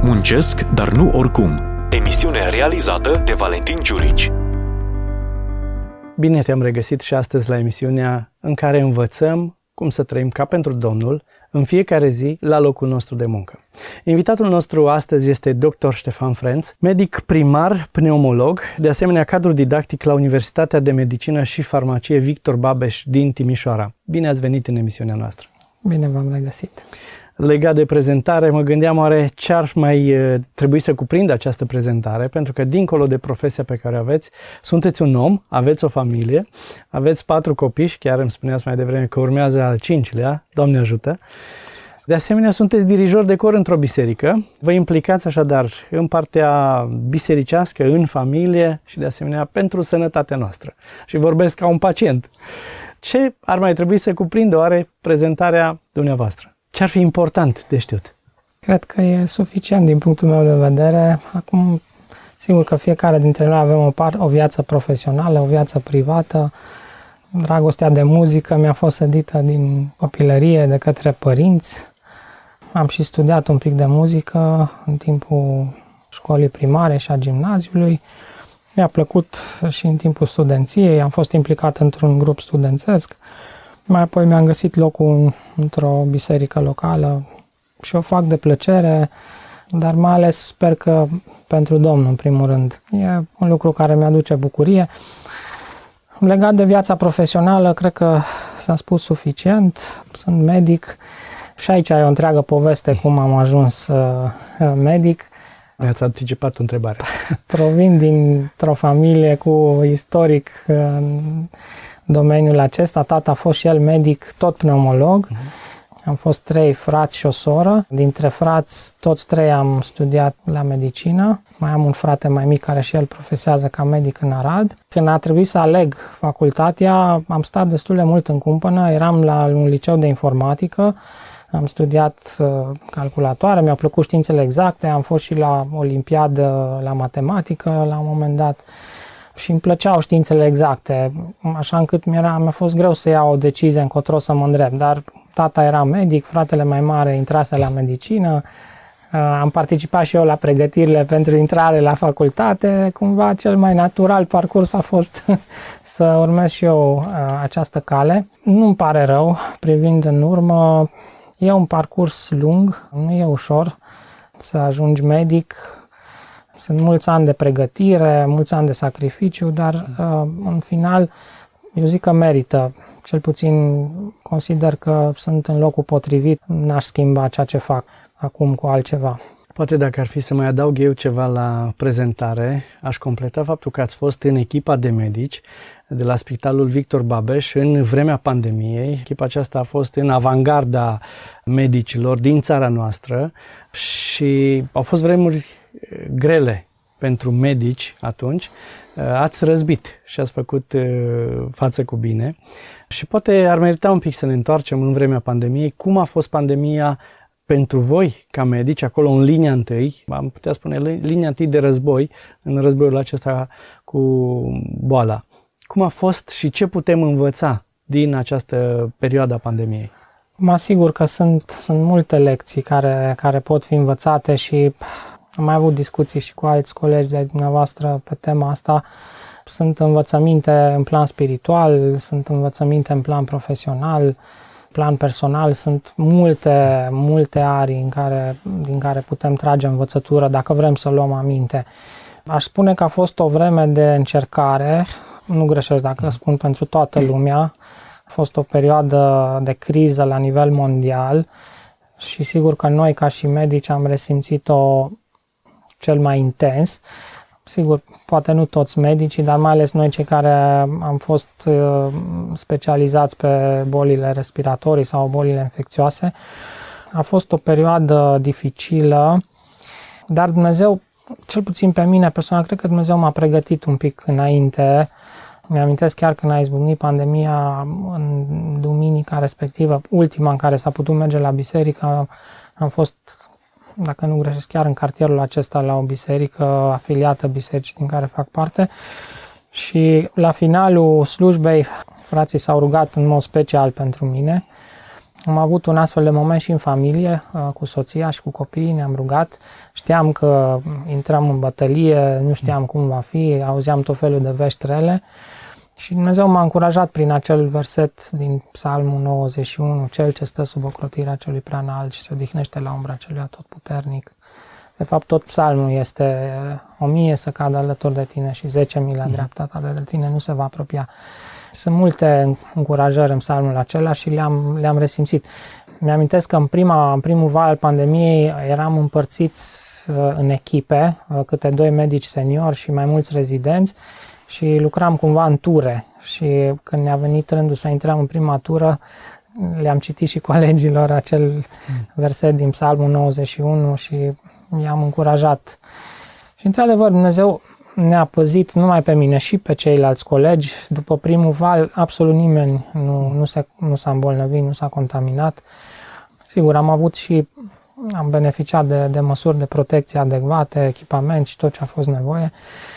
Muncesc, dar nu oricum. Emisiune realizată de Valentin Giurici. Bine te-am regăsit și astăzi la emisiunea în care învățăm cum să trăim ca pentru Domnul în fiecare zi la locul nostru de muncă. Invitatul nostru astăzi este Dr. Ștefan Frenț, medic primar, pneumolog, de asemenea cadru didactic la Universitatea de Medicină și Farmacie Victor Babeș din Timișoara. Bine ați venit în emisiunea noastră! Bine v-am regăsit! Legat de prezentare, mă gândeam oare ce ar mai trebui să cuprindă această prezentare, pentru că dincolo de profesia pe care o aveți, sunteți un om, aveți o familie, aveți 4 copii și chiar îmi spuneați mai devreme că urmează al 5-lea, Doamne ajută. De asemenea, sunteți dirijor de cor într-o biserică, vă implicați așadar în partea bisericească, în familie și de asemenea pentru sănătatea noastră. Și vorbesc ca un pacient. Ce ar mai trebui să cuprindă oare prezentarea dumneavoastră? Ce ar fi important de știut? Cred că e suficient din punctul meu de vedere. Acum, sigur că fiecare dintre noi avem o viață profesională, o viață privată. Dragostea de muzică mi-a fost sădită din copilărie de către părinți. Am și studiat un pic de muzică în timpul școlii primare și a gimnaziului. Mi-a plăcut și în timpul studenției. Am fost implicat într-un grup studențesc. Mai apoi mi-am găsit locul într-o biserică locală și o fac de plăcere, dar mai ales sper că pentru Domnul, în primul rând. E un lucru care mi-aduce bucurie. Legat de viața profesională, cred că s-a spus suficient. Sunt medic și aici e o întreagă poveste cum am ajuns medic. Mi-ați anticipat o întrebare. Provin dintr-o familie cu istoric în domeniul acesta. Tata a fost și el medic, tot pneumolog. Am fost 3 frați și o soră. Dintre frați, toți 3 am studiat la medicină. Mai am un frate mai mic care și el profesează ca medic în Arad. Când a trebuit să aleg facultatea, am stat destul de mult în cumpănă. Eram la un liceu de informatică. Am studiat calculatoare, mi-au plăcut științele exacte, am fost și la olimpiadă la matematică la un moment dat și îmi plăceau științele exacte, așa încât mi-a fost greu să iau o decizie încotro să mă îndrept, dar tata era medic, fratele mai mare intrase la medicină, am participat și eu la pregătirile pentru intrare la facultate, cumva cel mai natural parcurs a fost să urmez și eu această cale. Nu-mi pare rău, privind în urmă. E un parcurs lung, nu e ușor să ajungi medic. Sunt mulți ani de pregătire, mulți ani de sacrificiu, dar în final eu zic că merită. Cel puțin consider că sunt în locul potrivit, n-aș schimba ceea ce fac acum cu altceva. Poate dacă ar fi să mai adaug eu ceva la prezentare, aș completa faptul că ați fost în echipa de medici de la Spitalul Victor Babeș în vremea pandemiei. Echipa aceasta a fost în avangarda medicilor din țara noastră și au fost vremuri grele pentru medici atunci. Ați răzbit și ați făcut față cu bine și poate ar merita un pic să ne întoarcem în vremea pandemiei. Cum a fost pandemia pentru voi, ca medici, acolo în linia întâi, am putea spune linia întâi de război, în războiul acesta cu boala. Cum a fost și ce putem învăța din această perioadă a pandemiei? Mă asigur că sunt multe lecții care pot fi învățate și am mai avut discuții și cu alți colegi de dumneavoastră pe tema asta. Sunt învățăminte în plan spiritual, sunt învățăminte în plan profesional, plan personal, sunt multe arii din care putem trage învățătură dacă vrem să luăm aminte. Aș spune că a fost o vreme de încercare, nu greșesc dacă spun pentru toată lumea, a fost o perioadă de criză la nivel mondial și sigur că noi ca și medici am resimțit-o cel mai intens. Sigur, poate nu toți medicii, dar mai ales noi cei care am fost specializați pe bolile respiratorii sau bolile infecțioase. A fost o perioadă dificilă, dar Dumnezeu, cel puțin pe mine personal, cred că Dumnezeu m-a pregătit un pic înainte. Mi-amintesc chiar când a izbucnit pandemia în duminica respectivă, ultima în care s-a putut merge la biserică, am fost, dacă nu greșesc, chiar în cartierul acesta la o biserică afiliată bisericii din care fac parte și la finalul slujbei frații s-au rugat în mod special pentru mine Am avut un astfel de moment și în familie, cu soția și cu copiii, ne-am rugat. Știam că intram în bătălie, nu știam cum va fi, auzeam tot felul de vești rele. Și Dumnezeu m-a încurajat prin acel verset din Psalmul 91, cel ce stă sub ocrotirea celui prea înalt și se odihnește la umbra celui atotputernic. De fapt, tot psalmul este 1000 să cadă alături de tine și 10.000 la dreapta ta, de tine nu se va apropia. Sunt multe încurajări în psalmul acela și le-am resimțit. Mi-amintesc că în primul val al pandemiei eram împărțiți în echipe, câte 2 medici seniori și mai mulți rezidenți, și lucram cumva în ture. Și când ne-a venit rândul să intrăm în prima tură, le-am citit și colegilor acel verset din Psalmul 91 și i-am încurajat. Și într-adevăr Dumnezeu ne-a păzit numai pe mine și pe ceilalți colegi. După primul val, absolut nimeni nu s-a îmbolnăvit, nu s-a contaminat. Sigur, am beneficiat de măsuri de protecție adecvate, echipament și tot ce a fost nevoie.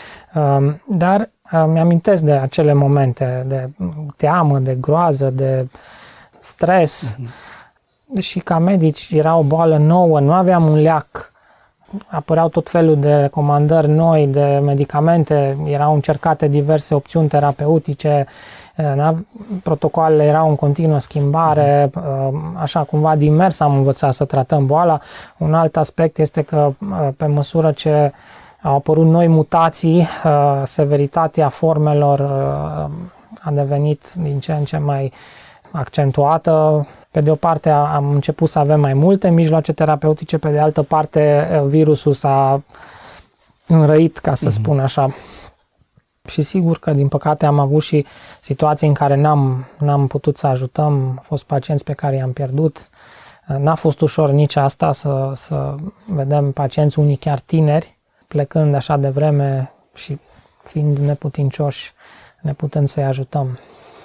Dar mi-amintesc de acele momente de teamă, de groază, de stres. Și ca medici era o boală nouă, nu aveam un leac. Apăreau tot felul de recomandări noi, de medicamente, erau încercate diverse opțiuni terapeutice, protocoalele erau în continuă schimbare, așa cumva din mers am învățat să tratăm boala. Un alt aspect este că pe măsură ce au apărut noi mutații, severitatea formelor a devenit din ce în ce mai accentuată. Pe de o parte am început să avem mai multe mijloace terapeutice, pe de altă parte virusul s-a înrăit, ca să spun așa. Și sigur că din păcate am avut și situații în care n-am putut să ajutăm, au fost pacienți pe care i-am pierdut. N-a fost ușor nici asta să vedem pacienți, unii chiar tineri, plecând așa de vreme și fiind neputincioși, neputând să-i ajutăm.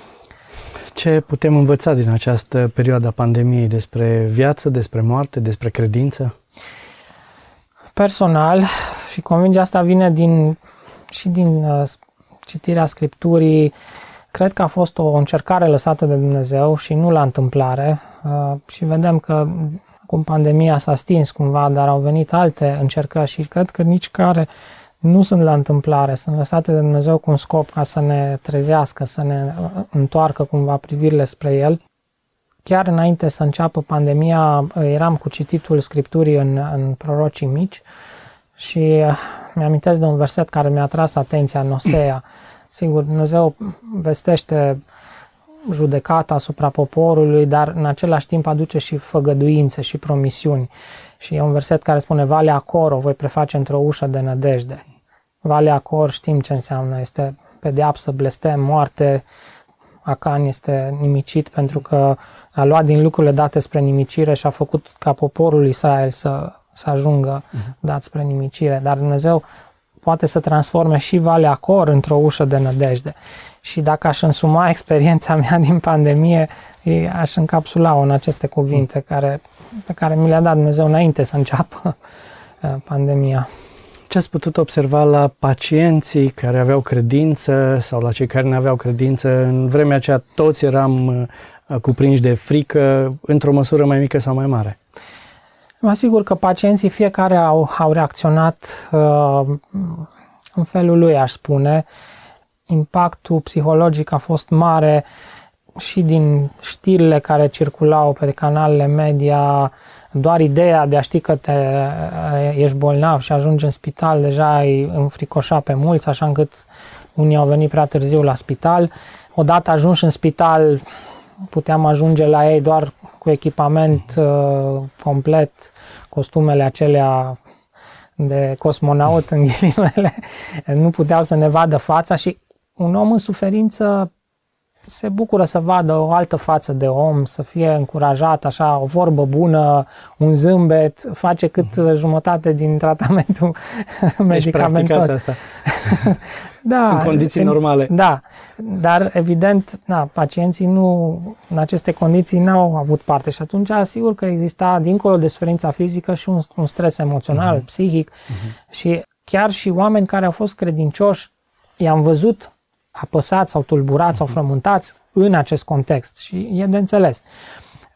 Ce putem învăța din această perioadă a pandemiei despre viață, despre moarte, despre credință? Personal, și convingerea asta vine din citirea Scripturii, cred că a fost o încercare lăsată de Dumnezeu și nu la întâmplare. Și vedem că acum pandemia s-a stins cumva, dar au venit alte încercări și cred că nici care nu sunt la întâmplare, sunt lăsate de Dumnezeu cu un scop ca să ne trezească, să ne întoarcă cumva privirile spre El. Chiar înainte să înceapă pandemia, eram cu cititul Scripturii în Prorocii Mici și mi-amintesc de un verset care mi-a atras atenția în Osea. Sigur, Dumnezeu vestește judecata asupra poporului, dar în același timp aduce și făgăduințe și promisiuni. Și e un verset care spune: Valea Acor o voi preface într-o ușă de nădejde. Valea Acor știm ce înseamnă, este pedeapsă, blestem, moarte. Acan este nimicit pentru că a luat din lucrurile date spre nimicire și a făcut ca poporul Israel să ajungă dat spre nimicire. Dar Dumnezeu poate să transforme și Valea Acor într-o ușă de nădejde. Și dacă aș însuma experiența mea din pandemie, aș încapsula-o în aceste cuvinte pe care mi le-a dat Dumnezeu înainte să înceapă pandemia. Ce ați putut observa la pacienții care aveau credință sau la cei care nu aveau credință? În vremea aceea toți eram cuprinși de frică, într-o măsură mai mică sau mai mare. Mă asigur că pacienții fiecare au reacționat în felul lui, aș spune. Impactul psihologic a fost mare și din știrile care circulau pe canalele media. Doar ideea de a ști că ești bolnav și ajungi în spital deja îi înfricoșa pe mulți, așa încât unii au venit prea târziu la spital. Odată ajunși în spital, puteam ajunge la ei doar cu echipament complet, costumele acelea de cosmonaut, în ghilimele, nu puteau să ne vadă fața și un om în suferință se bucură să vadă o altă față de om, să fie încurajat, așa, o vorbă bună, un zâmbet, face cât jumătate din tratamentul medicamentos. Asta. Da, în condiții normale. Da, dar evident, pacienții în aceste condiții n-au avut parte și atunci sigur că exista, dincolo de suferința fizică, și un stres emoțional, psihic și chiar și oameni care au fost credincioși, i-am văzut apăsați sau tulburați sau frământați în acest context și e de înțeles.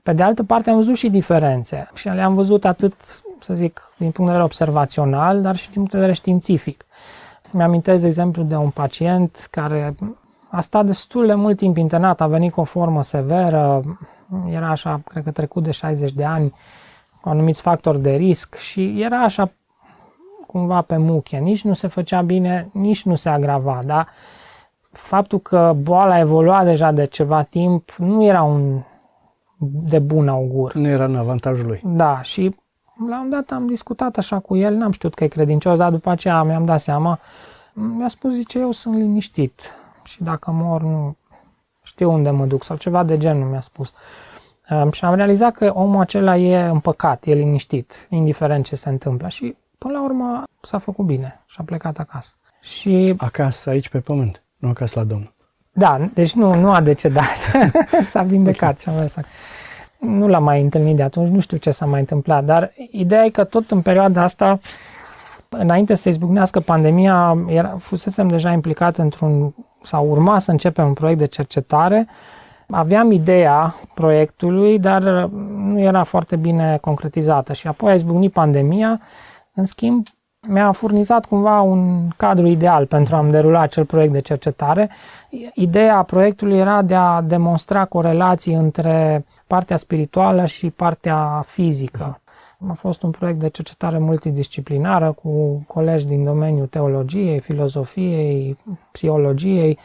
Pe de altă parte am văzut și diferențe și le-am văzut atât, să zic, din punct de vedere observațional, dar și din punct de vedere științific. Mi-amintesc, de exemplu, de un pacient care a stat destul de mult timp internat, a venit cu o formă severă, era așa, cred că trecut de 60 de ani, cu anumiți factori de risc și era așa cumva pe muchie. Nici nu se făcea bine, nici nu se agrava, dar faptul că boala evolua deja de ceva timp nu era un de bun augur. Nu era în avantajul lui. Da, și la un dat am discutat așa cu el, n-am știut că e credincios, dar după aceea mi-am dat seama, mi-a spus, zice, eu sunt liniștit și dacă mor nu știu unde mă duc sau ceva de genul mi-a spus. Și am realizat că omul acela e împăcat, e liniștit, indiferent ce se întâmplă și până la urmă s-a făcut bine și a plecat acasă. Și acasă, aici pe pământ, nu acasă la Domnul. Da, deci nu a decedat, s-a vindecat și am mers. Nu l-am mai întâlnit de atunci, nu știu ce s-a mai întâmplat, dar ideea e că tot în perioada asta, înainte să izbucnească pandemia, fusesem deja implicat sau urma să începem un proiect de cercetare. Aveam ideea proiectului, dar nu era foarte bine concretizată și apoi a izbucnit pandemia. În schimb, mi-a furnizat cumva un cadru ideal pentru a-mi derula acel proiect de cercetare. Ideea proiectului era de a demonstra corelații între partea spirituală și partea fizică. A fost un proiect de cercetare multidisciplinară cu colegi din domeniul teologiei, filozofiei, psihologiei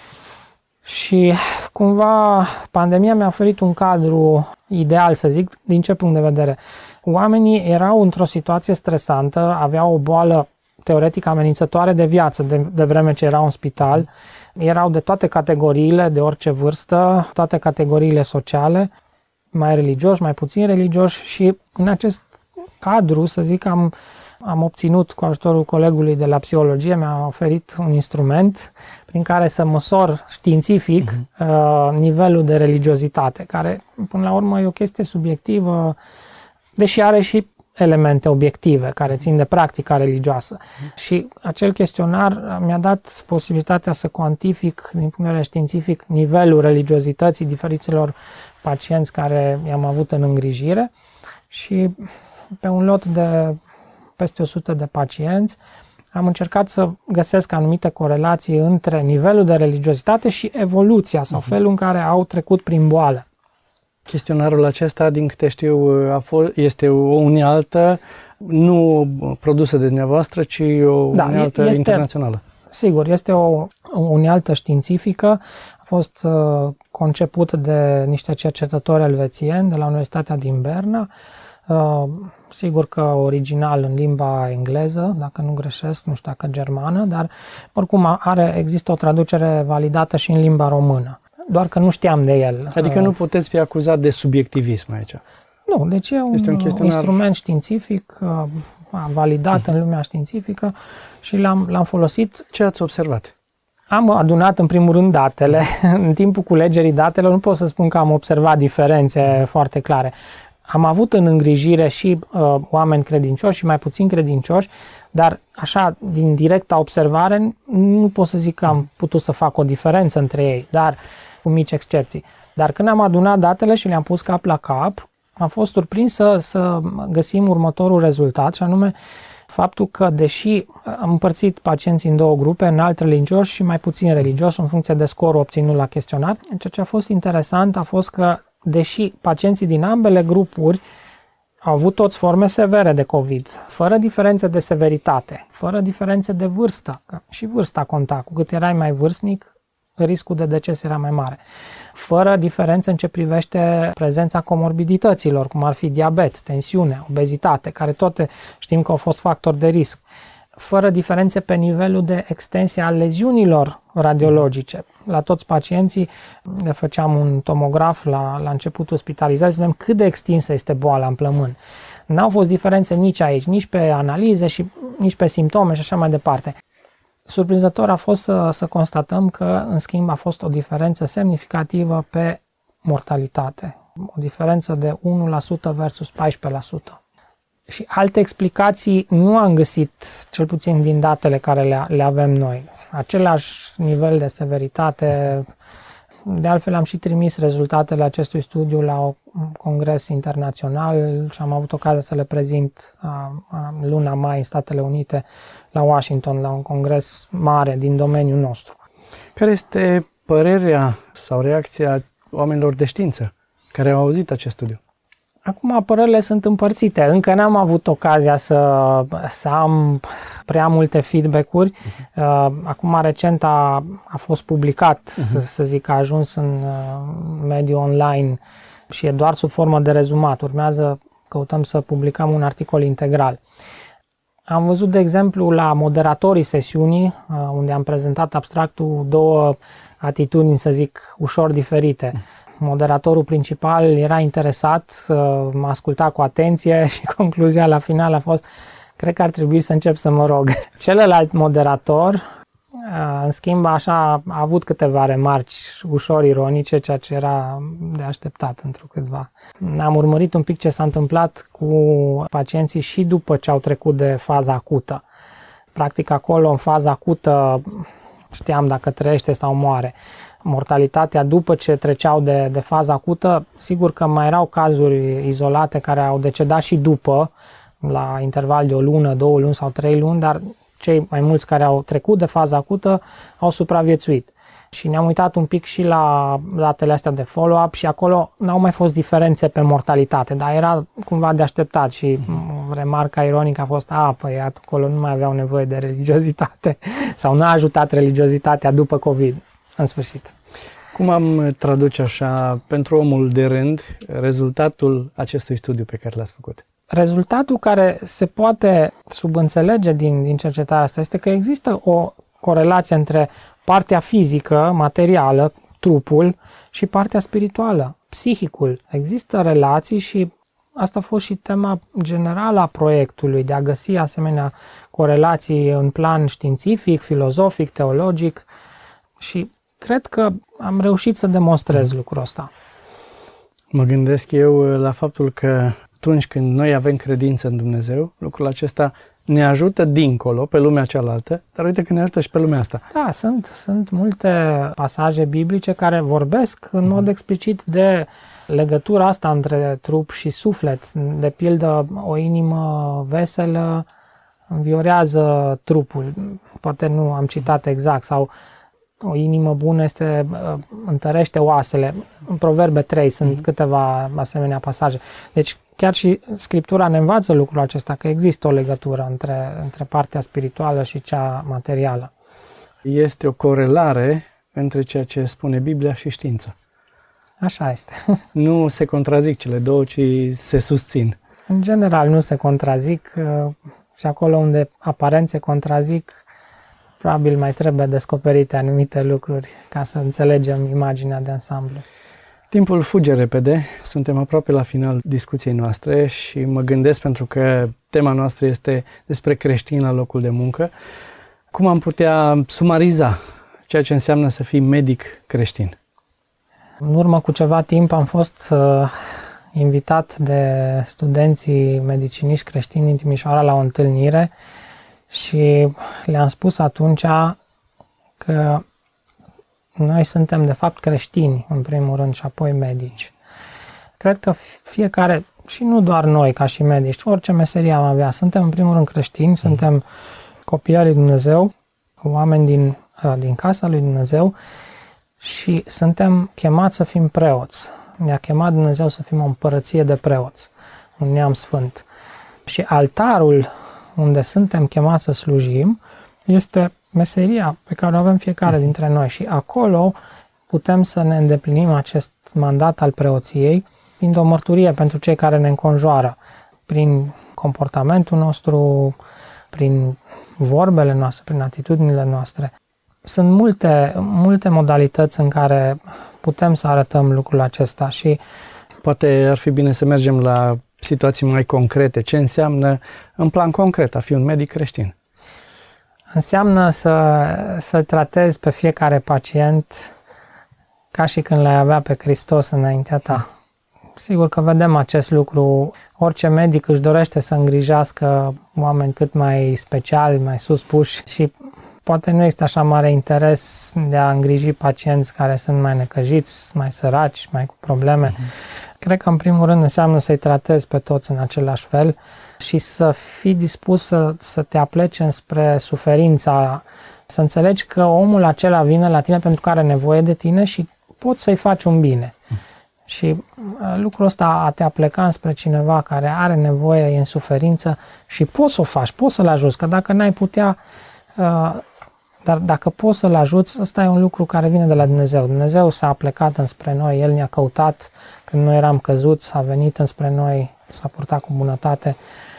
și cumva pandemia mi-a oferit un cadru ideal, să zic, din ce punct de vedere. Oamenii erau într-o situație stresantă, aveau o boală teoretic amenințătoare de viață, de vreme ce erau în spital, erau de toate categoriile, de orice vârstă, toate categoriile sociale, mai religioși, mai puțin religioși și în acest cadru, să zic, am obținut cu ajutorul colegului de la psihologie, mi-a oferit un instrument prin care să măsor științific nivelul de religiozitate, care până la urmă e o chestie subiectivă, deși are și elemente obiective care țin de practica religioasă. Și acel chestionar mi-a dat posibilitatea să cuantific din punct de vedere științific nivelul religiozității diferiților pacienți care i-am avut în îngrijire și pe un lot de peste 100 de pacienți am încercat să găsesc anumite corelații între nivelul de religiozitate și evoluția sau felul în care au trecut prin boală. Chestionarul acesta, din câte știu, este o unealtă nu produsă de dumneavoastră, ci o unealtă internațională. Sigur, este o unealtă științifică. A fost conceput de niște cercetători elvețieni de la Universitatea din Berna. Sigur că original în limba engleză, dacă nu greșesc, nu știu dacă germană, dar oricum există o traducere validată și în limba română. Doar că nu știam de el. Adică nu puteți fi acuzat de subiectivism aici. Nu, deci e un instrument științific validat în lumea științifică și l-am folosit. Ce ați observat? Am adunat în primul rând datele. În timpul culegerii datelor nu pot să spun că am observat diferențe foarte clare. Am avut în îngrijire și oameni credincioși și mai puțin credincioși, dar așa, din directa observare, nu pot să zic că am putut să fac o diferență între ei, dar cu mici excepții. Dar când am adunat datele și le-am pus cap la cap, am fost surprins să găsim următorul rezultat, și anume faptul că, deși am împărțit pacienții în două grupe, înalt religioși și mai puțin religioși, în funcție de scorul obținut la chestionar, ceea ce a fost interesant a fost că, deși pacienții din ambele grupuri au avut toți forme severe de COVID, fără diferențe de severitate, fără diferențe de vârstă, și vârsta conta, cu cât erai mai vârstnic, riscul de deces era mai mare, fără diferențe în ce privește prezența comorbidităților, cum ar fi diabet, tensiune, obezitate, care toate știm că au fost factori de risc, fără diferențe pe nivelul de extensie a leziunilor radiologice. La toți pacienții le făceam un tomograf la începutul spitalizării, să vedem cât de extinsă este boala în plămân. N-au fost diferențe nici aici, nici pe analize și nici pe simptome și așa mai departe. Surprinzător a fost să constatăm că, în schimb, a fost o diferență semnificativă pe mortalitate. O diferență de 1% versus 14%. Și alte explicații nu am găsit, cel puțin din datele care le avem noi. Același nivel de severitate. De altfel am și trimis rezultatele acestui studiu la congres internațional și am avut ocazia să le prezint în luna mai în Statele Unite la Washington, la un congres mare din domeniul nostru. Care este părerea sau reacția oamenilor de știință care au auzit acest studiu? Acum părerile sunt împărțite. Încă n-am avut ocazia să am prea multe feedback-uri. Acum recent a fost publicat, să zic, a ajuns în mediul online și e doar sub formă de rezumat. Căutăm să publicăm un articol integral. Am văzut, de exemplu, la moderatorii sesiunii, unde am prezentat abstractul, două atitudini, să zic, ușor diferite. Moderatorul principal era interesat, mă asculta cu atenție și concluzia la final a fost: cred că ar trebui să încep să mă rog. Celălalt moderator, în schimb, așa, a avut câteva remarci ușor ironice, ceea ce era de așteptat întrucâtva. Am urmărit un pic ce s-a întâmplat cu pacienții și după ce au trecut de faza acută. Practic acolo, în faza acută, știam dacă trăiește sau moare. Mortalitatea după ce treceau de faza acută, sigur că mai erau cazuri izolate care au decedat și după, la interval de o lună, 2 luni sau 3 luni, dar cei mai mulți care au trecut de faza acută au supraviețuit. Și ne-am uitat un pic și la datele astea de follow-up și acolo n-au mai fost diferențe pe mortalitate, dar era cumva de așteptat și remarca ironică a fost: păi acolo nu mai aveau nevoie de religiozitate sau n-a ajutat religiozitatea după COVID. În sfârșit. Cum am traduce așa, pentru omul de rând, rezultatul acestui studiu pe care l-ați făcut? Rezultatul care se poate subînțelege din cercetarea asta este că există o corelație între partea fizică, materială, trupul, și partea spirituală, psihicul. Există relații și asta a fost și tema generală a proiectului, de a găsi asemenea corelații în plan științific, filozofic, teologic, și cred că am reușit să demonstrez lucrul ăsta. Mă gândesc eu la faptul că atunci când noi avem credință în Dumnezeu, lucrul acesta ne ajută dincolo, pe lumea cealaltă, dar uite că ne ajută și pe lumea asta. Da, sunt multe pasaje biblice care vorbesc în mod explicit de legătura asta între trup și suflet. De pildă, o inimă veselă înviorează trupul. Poate nu am citat exact, sau o inimă bună întărește oasele. În Proverbe 3 sunt câteva asemenea pasaje. Deci chiar și Scriptura ne învață lucrul acesta, că există o legătură între partea spirituală și cea materială. Este o corelare între ceea ce spune Biblia și știința. Așa este. Nu se contrazic cele două, ci se susțin. În general nu se contrazic și acolo unde aparent se contrazic, probabil mai trebuie descoperite anumite lucruri ca să înțelegem imaginea de ansamblu. Timpul fuge repede, suntem aproape la final discuției noastre și mă gândesc, pentru că tema noastră este despre creștini la locul de muncă, cum am putea sumariza ceea ce înseamnă să fii medic creștin. În urmă cu ceva timp am fost invitat de studenții mediciniști creștini din Timișoara la o întâlnire și le-am spus atunci că noi suntem de fapt creștini, în primul rând, și apoi medici. Cred că fiecare, și nu doar noi ca și medici, orice meserie am avea, suntem în primul rând creștini, suntem copii al lui Dumnezeu, oameni din casa lui Dumnezeu și suntem chemați să fim preoți. Ne-a chemat Dumnezeu să fim o împărăție de preoți, un neam sfânt. Și altarul unde suntem chemați să slujim este meseria pe care o avem fiecare dintre noi și acolo putem să ne îndeplinim acest mandat al preoției fiind o mărturie pentru cei care ne înconjoară, prin comportamentul nostru, prin vorbele noastre, prin atitudinile noastre. Sunt multe modalități în care putem să arătăm lucrul acesta și poate ar fi bine să mergem la situații mai concrete. Ce înseamnă în plan concret a fi un medic creștin? Înseamnă să tratezi pe fiecare pacient ca și când l-ai avea pe Hristos înaintea ta. Sigur că vedem acest lucru. Orice medic își dorește să îngrijească oameni cât mai speciali, mai suspuși și poate nu este așa mare interes de a îngriji pacienți care sunt mai necăjiți, mai săraci, mai cu probleme. Cred că, în primul rând, înseamnă să-i tratezi pe toți în același fel și să fii dispus să te apleci înspre suferința, să înțelegi că omul acela vine la tine pentru că are nevoie de tine și poți să-i faci un bine. Și lucrul ăsta, a te apleca înspre cineva care are nevoie, e în suferință și poți să o faci, poți să-l ajuți, că dacă n-ai putea, dar dacă poți să-l ajuți, ăsta e un lucru care vine de la Dumnezeu. Dumnezeu s-a aplecat înspre noi, El ne-a căutat când noi eram căzuți, a venit înspre noi, s-a purtat cu bunătate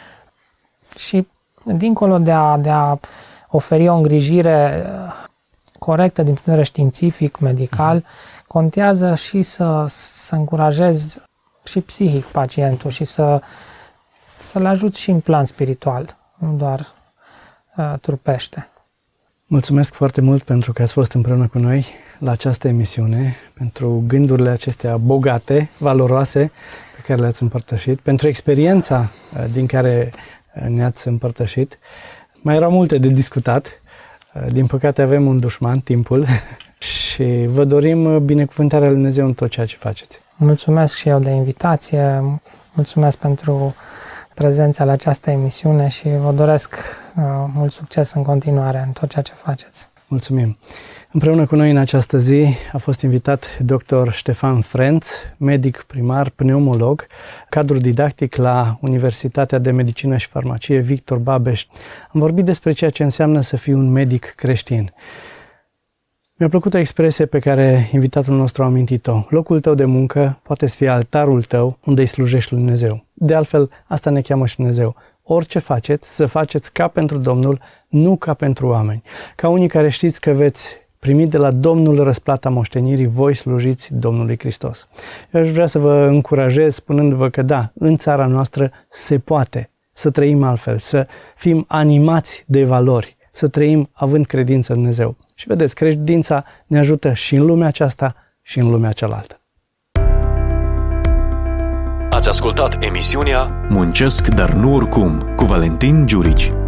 și dincolo de a oferi o îngrijire corectă din punct de vedere științific, medical, contează și să încurajezi și psihic pacientul și să-l ajuți și în plan spiritual, nu doar trupește. Mulțumesc foarte mult pentru că ați fost împreună cu noi la această emisiune, pentru gândurile acestea bogate, valoroase pe care le-ați împărtășit, pentru experiența din care ne-ați împărtășit. Mai erau multe de discutat. Din păcate avem un dușman, timpul, și vă dorim binecuvântarea lui Dumnezeu în tot ceea ce faceți. Mulțumesc și eu de invitație, mulțumesc pentru prezența la această emisiune și vă doresc mult succes în continuare în tot ceea ce faceți. Mulțumim! Împreună cu noi în această zi a fost invitat dr. Ștefan Frenț, medic primar, pneumolog, cadru didactic la Universitatea de Medicină și Farmacie Victor Babeș. Am vorbit despre ceea ce înseamnă să fii un medic creștin. Mi-a plăcut o expresie pe care invitatul nostru a amintit-o. Locul tău de muncă poate să fie altarul tău unde îi slujești lui Dumnezeu. De altfel, asta ne cheamă și Dumnezeu. Orice faceți, să faceți ca pentru Domnul, nu ca pentru oameni. Ca unii care știți că veți primi de la Domnul răsplata moștenirii, voi slujiți Domnului Hristos. Eu aș vrea să vă încurajez spunându-vă că da, în țara noastră se poate să trăim altfel, să fim animați de valori, să trăim având credință în Dumnezeu. Și vedeți, credința ne ajută și în lumea aceasta și în lumea cealaltă. Ați ascultat emisiunea Muncesc, dar nu oricum, cu Valentin Giurici.